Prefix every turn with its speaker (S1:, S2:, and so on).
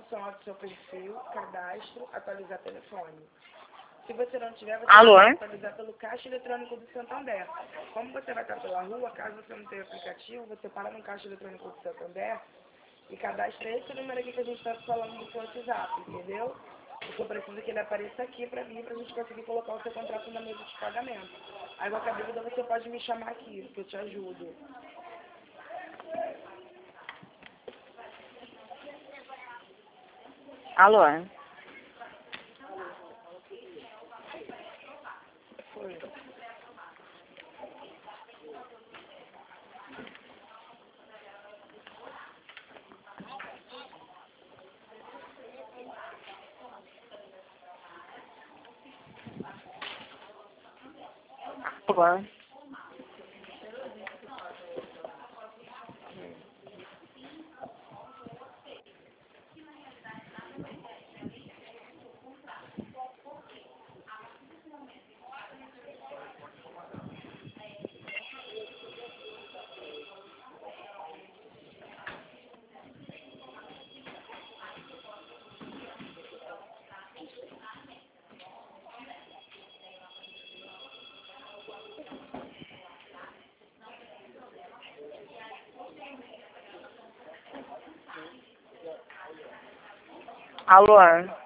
S1: introdução ao seu perfil, cadastro, atualizar telefone. Se você não tiver, você
S2: Alô?
S1: vai atualizar pelo caixa eletrônico do Santander. Como você vai estar pela rua, caso você não tenha aplicativo, você para no caixa eletrônico do Santander e cadastra esse número aqui que a gente está falando do seu WhatsApp, entendeu? Porque eu preciso que ele apareça aqui para mim, para a gente conseguir colocar o seu contrato na mesa de pagamento. Aí qualquer dúvida você pode me chamar aqui, que eu te ajudo.
S2: Alô?
S1: Foi.
S2: Alô? Alô?